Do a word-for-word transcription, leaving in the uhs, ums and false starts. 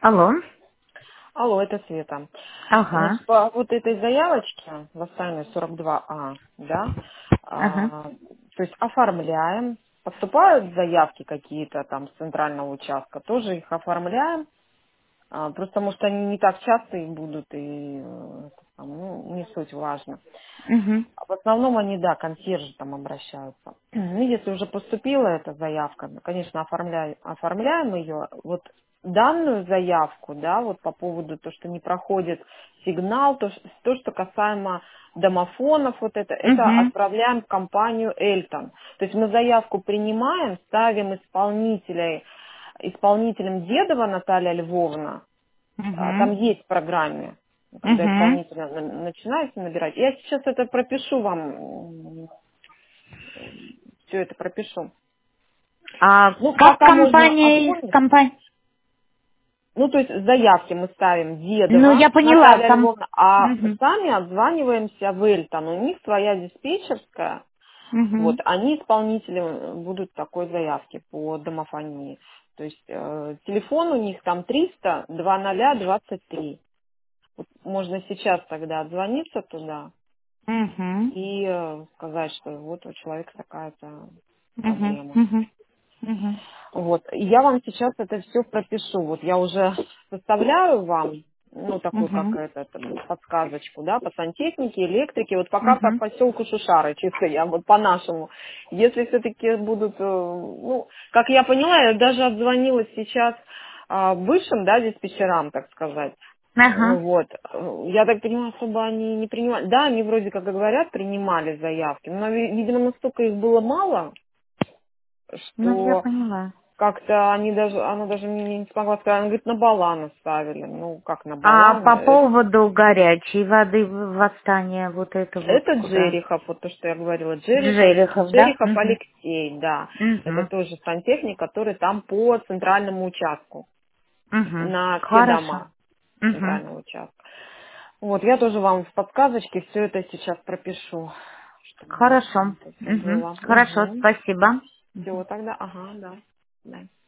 Алло. Алло, это Света. Ага. Значит, по вот этой заявочке, Лостайной сорок два А, да, Ага. а, то есть оформляем, поступают заявки какие-то там с центрального участка, тоже их оформляем, а, просто, может, они не так часто и будут, и э, это там, ну, не суть важно. Угу. В основном они, да, консьержи там обращаются. Ну, если уже поступила эта заявка, ну, конечно, оформляем, оформляем ее. Вот данную заявку, да, вот по поводу того, что не проходит сигнал, то, ш- то, что касаемо домофонов, вот это, это Угу. отправляем в компанию Эльтон. То есть мы заявку принимаем, ставим исполнителей, исполнителем Дедова Наталья Львовна, а, Угу. там есть в программе, когда Угу. исполнителя на- начинаете набирать. Я сейчас это пропишу вам, все это пропишу. А Ну, как пока можно компания, оформить. компания? Ну, то есть заявки мы ставим Ну, я Дедова поняла, Наталья ком... Львовна, а Угу. сами отзваниваемся в Эльтон. У них своя диспетчерская, вот, Угу. они исполнители будут такой заявки по домофонии. То есть э, телефон у них там триста двадцать двадцать три. Вот можно сейчас тогда отзвониться туда Угу. и э, сказать, что вот у человека такая-то Угу. проблема. Угу. Угу. Вот. И я вам сейчас это все пропишу. Вот я уже составляю вам, ну, такую, как Угу. это, там, подсказочку, да, по сантехнике, электрике. Вот пока по Угу. поселку Шушары, чисто я вот по-нашему. Если все-таки будут, э, ну, как я поняла, я даже отзвонилась сейчас а, высшим, да, диспетчерам, так сказать. Ага. Вот. Я так понимаю, особо они не принимали. Да, они вроде как и говорят, принимали заявки, но, ви- видимо, настолько их было мало, Ну, я что поняла. как-то они даже, она даже мне не смогла сказать, она говорит, на баллон оставили. Ну, как на А баллон? по Э, поводу горячей воды в- восстания, вот это вот Это куда? Джерихов, вот то, что я говорила, Джерихов, Джерихов, да? Джерихов Угу. Алексей, да. Это Угу. тоже сантехник, который там по центральному участку, Угу. на все Хорошо. дома Угу. центрального участка. Вот, я тоже вам в подсказочке все это сейчас пропишу, чтобы Хорошо. это все Угу. было. Хорошо, Угу. спасибо. Все, тогда, ага, да. Да.